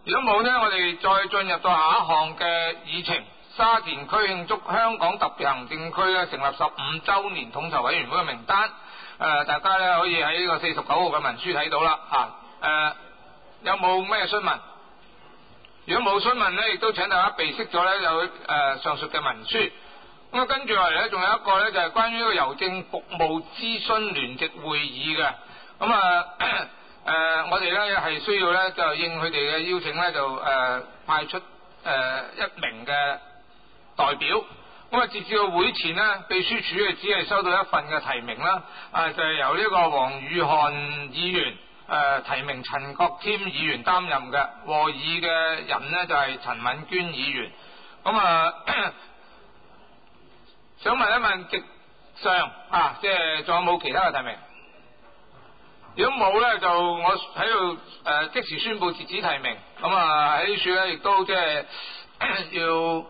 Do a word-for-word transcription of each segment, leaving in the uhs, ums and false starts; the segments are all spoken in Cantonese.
如果冇呢，我哋再進入到下一項嘅議程。沙田區慶祝香港特別行政區咧成立十五週年統籌委員會嘅名單，誒、呃、大家咧可以喺呢個四十九號嘅文書睇到啦。啊，誒、呃、有冇咩詢問？如果冇詢問咧，亦都請大家備悉咗咧有誒、呃、上述嘅文書。咁啊，跟住落嚟咧，仲有一個咧就係、是、關於呢個郵政服務諮詢聯席會議嘅。咁啊誒、呃，我哋咧係需要咧就應佢哋嘅邀請咧就誒、呃、派出誒、呃、一名嘅代表。咁啊，截至到會前呢，秘書處啊只係收到一份嘅提名啦，啊就係、是、由呢個黃宇漢議員誒、呃、提名陳國添議員擔任嘅，和議嘅人呢就係、是、陳敏娟議員。咁啊，想問一問席上啊，即係仲有冇其他嘅提名？如果冇咧，就我喺度誒即時宣佈截止提名。咁啊喺呢處咧，亦都即係要。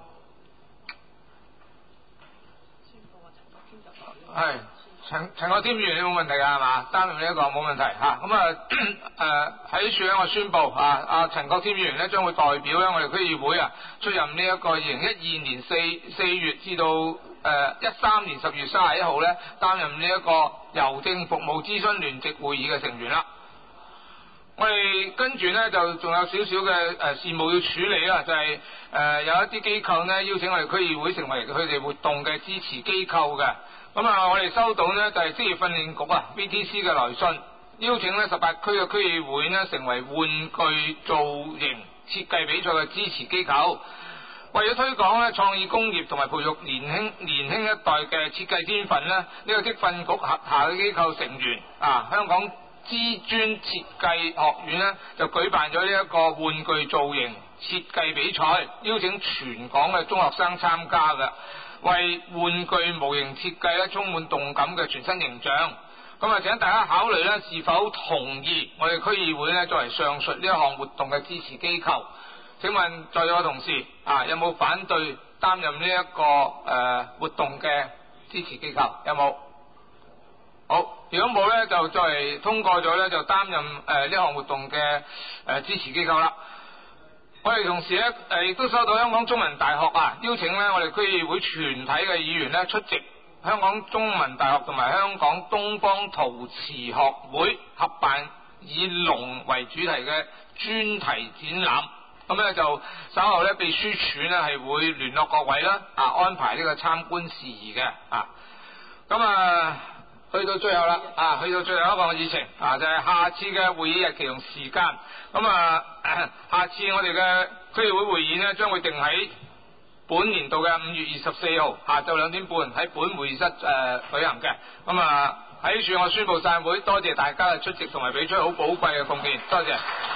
係陳陳國添議員，你冇問題㗎係嘛？擔任呢一個冇問題嚇。咁啊誒喺呢處咧，我宣佈啊，阿陳國添議員咧將會代表咧我哋區議會啊出任呢一個二零一二年四四月至到誒一三年十月三十一號咧擔任呢一個郵政服務諮詢聯席會議嘅成員啦。我哋跟住咧就仲有少少嘅誒事務要處理啦，就係、是、誒、呃、有一啲機構呢邀請我哋區議會成為佢哋活動嘅支持機構嘅。咁啊，我哋收到呢就係、是、職業訓練局啊 V T C 嘅來信，邀請呢十八區嘅區議會呢成為玩具造型設計比賽嘅支持機構，為咗推廣呢創意工業同埋培育年輕年輕一代嘅設計天分呢，呢、這個職訓局轄下嘅機構成員啊，香港知專設計學院呢就舉辦咗呢一個玩具造型設計比賽，邀請全港嘅中學生參加嘅，為玩具模型設計咧充滿動感嘅全新形象。咁啊，請大家考慮咧是否同意我哋區議會咧作為上述呢一項活動嘅支持機構。請問在座嘅同事啊，有冇反對擔任呢、這、一個誒、呃、活動嘅支持機構？有冇？好，如果冇咧，就作為通過咗咧，就擔任誒呢項活動嘅誒、呃、支持機構啦。我哋同時咧誒亦都收到香港中文大學啊邀請咧，我哋區議會全體嘅議員咧出席香港中文大學同埋香港東方陶瓷學會合辦以龍為主題嘅專題展覽。咁咧就稍後咧秘書處咧係會聯絡各位啦，啊安排呢個參觀事宜嘅啊。咁啊去到最後啦，啊去到最後一個議程啊，就係、是、下次嘅會議日期同時間。咁啊，下次我哋嘅區議會會議呢，將會定喺本年度嘅五月二十四號下晝兩點半喺本會議室誒、呃、舉行嘅。咁啊喺呢處我宣布散會，多謝大家嘅出席同埋俾出好寶貴嘅貢獻，多謝。